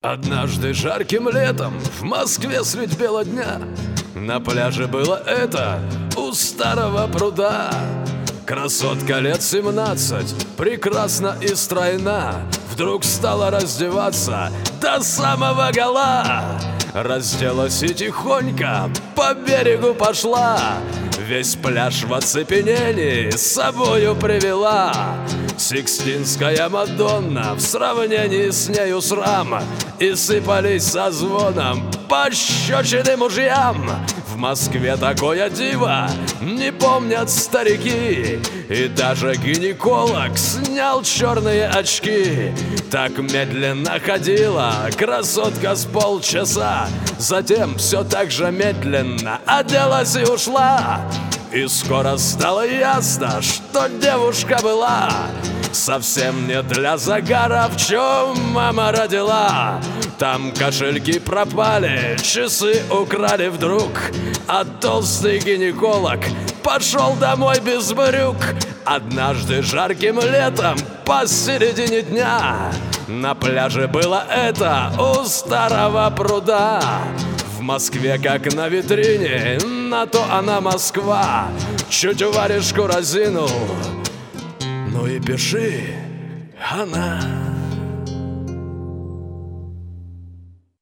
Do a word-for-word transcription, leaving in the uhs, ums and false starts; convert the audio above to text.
Однажды жарким летом в Москве средь бела дня на пляже было это у старого пруда. Красотка лет семнадцать, прекрасна и стройна, вдруг стала раздеваться до самого гола. Разделась и тихонько по берегу пошла, весь пляж в оцепенении с собою привела. Сикстинская Мадонна в сравнении с нею срам, и сыпались со звоном пощечины мужьям. В Москве такое диво не помнят старики, и даже гинеколог снял черные очки. Так медленно ходила красотка с полчаса, затем все так же медленно оделась и ушла. И скоро стало ясно, что девушка была совсем не для загара, в чем мама родила. Там кошельки пропали, часы украли вдруг, а толстый гинеколог пошел домой без брюк. Однажды жарким летом посередине дня на пляже было это у старого пруда. В Москве, как на витрине, на то она Москва. Чуть варежку разинул, ну и пиши, она